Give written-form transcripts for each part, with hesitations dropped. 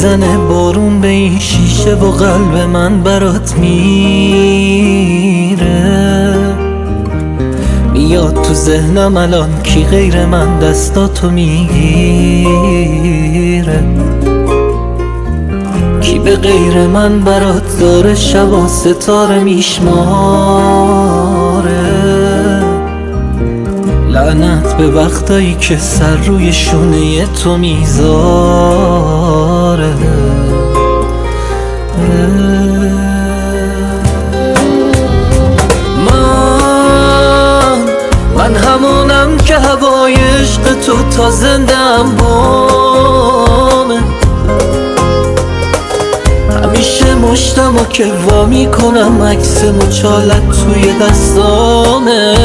میزنه بارون به این شیشه و قلب من برات میره. میاد تو ذهنم الان کی غیر من دستاتو میگیره، کی به غیر من برات داره شب و ستاره میشماره. لعنت به وقتایی که سر روی شونه تو میذاره. من همونم که هوای عشق تو تا زندم بامه. همیشه مشتمو که وا میکنم عکس مچالت توی دستامه.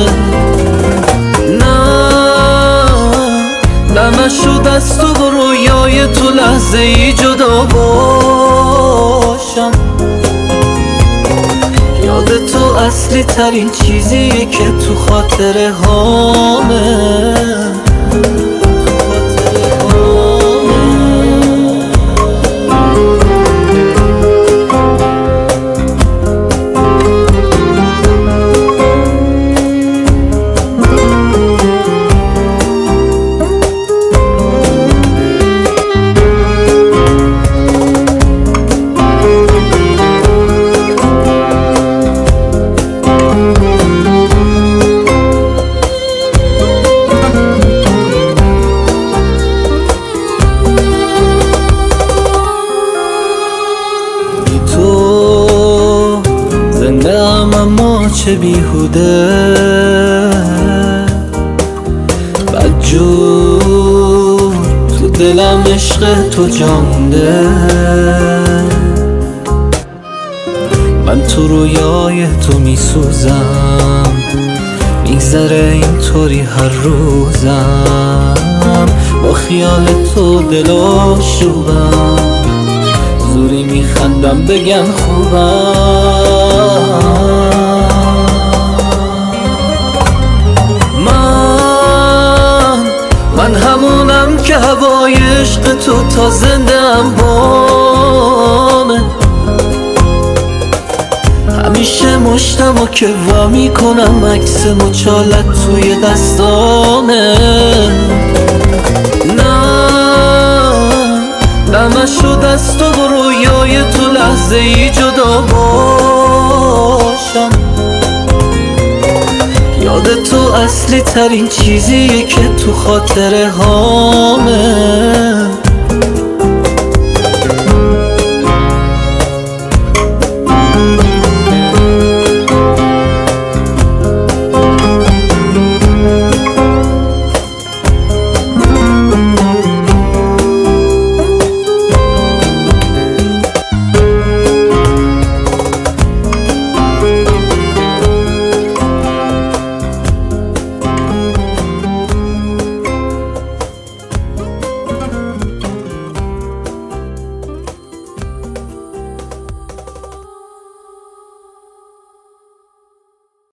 نه نشد از تو و رویای تو لحظه ای جدا باشم. یاد تو اصلی ترین چیزیه که تو خاطره هامه. اما چه بیهوده بدجور تو دلم عشق تو جانده. من تو رویای تو میسوزم، میگذره اینطوری هر روزم. با خیال تو دل آشوبم، زوری میخندم بگن خوبم. من همونم که هوای عشق تو تا زندم بامه. همیشه مشتمو که وا میکنم عکس مچالت توی دستامه. نه شد از تو و رویای تو لحظه ای جدا باشم. یاد تو اصلی ترین چیزیه که تو خاطره هامه.